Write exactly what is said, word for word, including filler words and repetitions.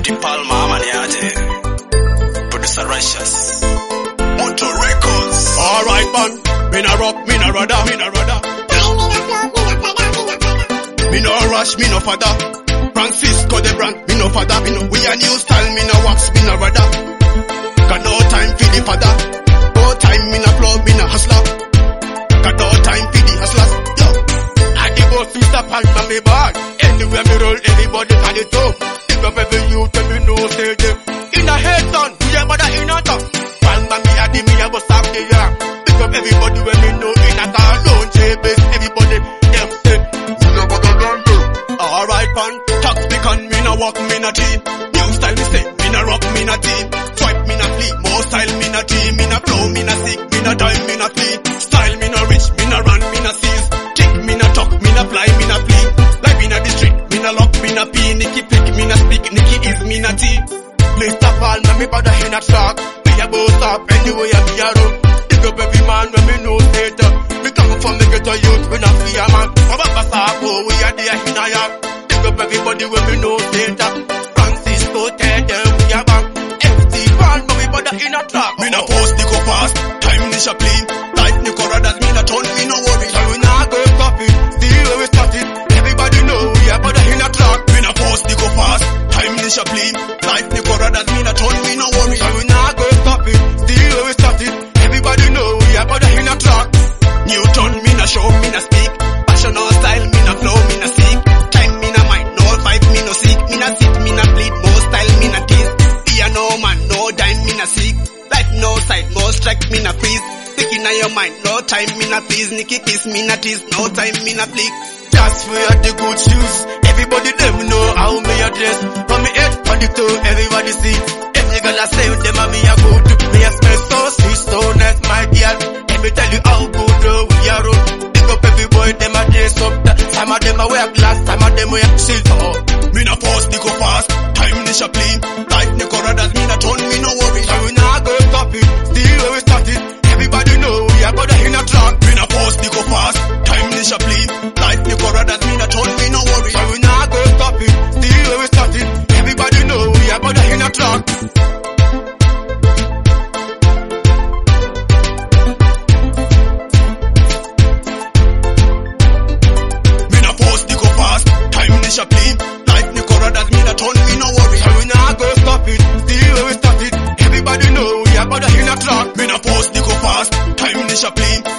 Eti Palma ama ni aje? Producer Righteous Moto Records. Alright man, me na rock, me na rada, me na rada. Me no rush, me no father. Francisco the brand, me no father. Me no we a new style, me no wax, me no rada. Got no time for the father. No time, me no flow, me no hustler. Got no time for the hustlers. Yo, I the boss to stop and on me bag. Anywhere me roll, everybody on the top. Think of every youth, and me know say them. In a head son, we a mother in a top. Palma me a di me a bust up the yard. Think of everybody when me know in a car. Don't J-Base, everybody them say. Alright man, talk speak on me no walk, me no team. New style me say, me no rock, me no team. Swipe me no fleet, more style me no team. Me no flow, me no sick, me no die, me no fleet. Style me no rich, me no run, me no seize. Kick me no talk, me no fly, me no flee. Life in the street, me no lock, me no pee. Nicky pick, me no speak, Nicky is me no tea. Play stop all, me bother in a track. Me a boss up, anyway I be a road. Dig up every man when me know later. Me come from the ghetto youth, we no fear man. Papa pass up, oh we are there in a yard. Dig up everybody when me know later. Francisco tell them we are back. Empty fan, but we bother in a track. Me no post, they go fast. Time ni chaplain. Life ni corridors, me no turn, me no worry. So we nah go stop it. See where we started. Everybody know we are bother in a track. Me no post, they go fast. Time ni chaplain. Life ni corridors, me no turn, me no worry. So we nah go stop it. See where we started. Everybody know we are bother in a track. Newton, me no show, me no speak. Passion or style, me no flow, me no seek. Time me no mind, no vibe, me no seek. Me no sit, me no bleed, more style, me no tease. Fear no man, no dime, me no seek. Life no side, more strike, me no freeze. Thinking on your mind, no time, me no please. Nicky kiss, me no tease, no time, me no flick. Just wear the good shoes. Everybody them know how me address. From me head, on the toe, everybody see. Every girl I say them and me a good. Me a smell so sweet, so nice, my girl. Let me tell you how good uh, we are. Pick up every boy, them a dress up. Some of them a wear glass, some of them wear silver. Me no force, they go fast. Time ni chaplain. Life ni corridors, me no turn, me no worry. So we nah go stop it. See where we started. Everybody know we are bother in a track. Me no force, they go fast. Time ni chaplain. Life ni corridors, me no turn, me no worry. So we nah go stop it. See where we started. Everybody know we are bother in a track. Chaplain. Life ni corridors, me no turn, me no worry. So we nah go stop it. See where we started. Everybody know we are bother in a track. Me no post, they go fast. Time ni chaplain.